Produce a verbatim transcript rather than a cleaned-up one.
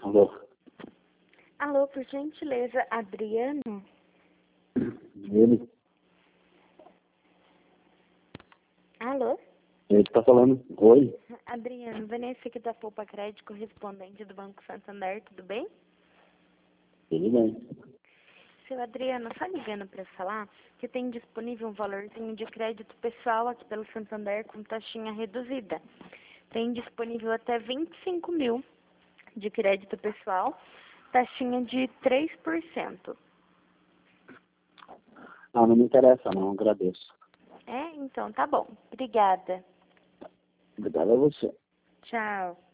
Alô? Alô, por gentileza, Adriano? Ele? Alô? Ele tá falando. Oi? Adriano, Vanessa aqui da Poupa Crédito, correspondente do Banco Santander, tudo bem? Tudo bem. Seu Adriano, só ligando para falar que tem disponível um valorzinho de crédito pessoal aqui pelo Santander com taxinha reduzida. Tem disponível até vinte e cinco mil de crédito pessoal, taxinha de três por cento. Ah, não me interessa não, agradeço. É? Então tá bom. Obrigada. Obrigado a você. Tchau.